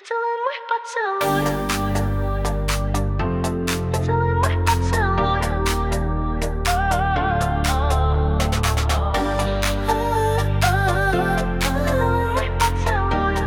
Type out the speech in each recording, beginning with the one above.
Поцелуй мой поцелуй. Поцелуй мой поцелуй. Поцелуй мой поцелуй.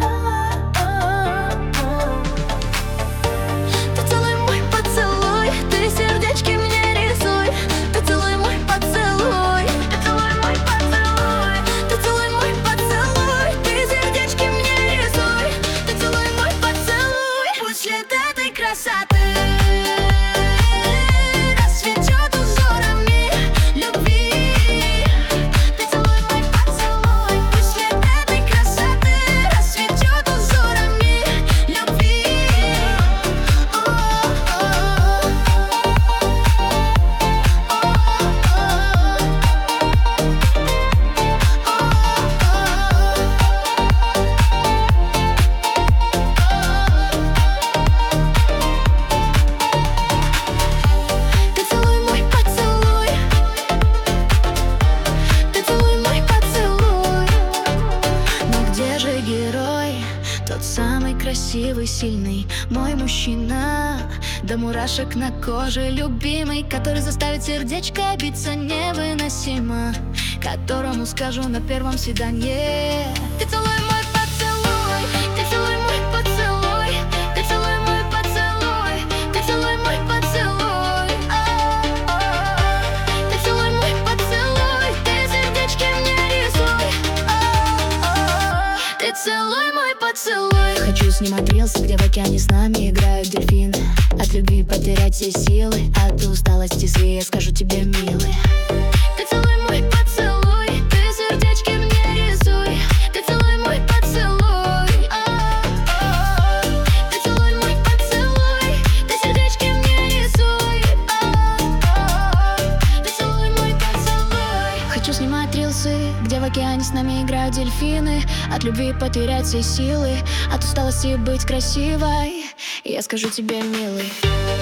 Поцелуй мой поцелуй. Ты сердечки мне рисуй. Поцелуй мой поцелуй. Поцелуй мой поцелуй. Поцелуй мой поцелуй. Ты сердечки мне рисуй. Поцелуй мой поцелуй. Пусть след этой красоты расцветет узорами любви. Поцелуй мой поцелуй. Пусть след этой красоты расцветет узорами любви. Поцелуй мой поцелуй. Поцелуй мой поцелуй. Но где же герой? Тот самый красивый, сильный мой мужчина. До мурашек на коже любимый, который заставит сердечко биться невыносимо, которому скажу на первом свидании: ты целуй мой поцелуй. Ты целуй мой поцелуй. Ты целуй мой поцелуй. Ты целуй мой поцелуй. Ты целуй мой поцелуй. Ты сердечки мне рисуй. Ты целуй мой поцелуй. Хочу снимать рилсы, где в океане с нами играют дельфины. От любви потерять все силы, от усталости своей я скажу тебе, милый: ты целуй мой поцелуй. Ты сердечки мне рисуй. Ты целуй мой поцелуй. Ты целуй мой поцелуй. Ты сердечки мне рисуй. Ты целуй мой поцелуй. Хочу снимать рилсы, где в океане с нами играют дельфины. От любви потерять все силы, от усталости быть красивой я скажу тебе, милый.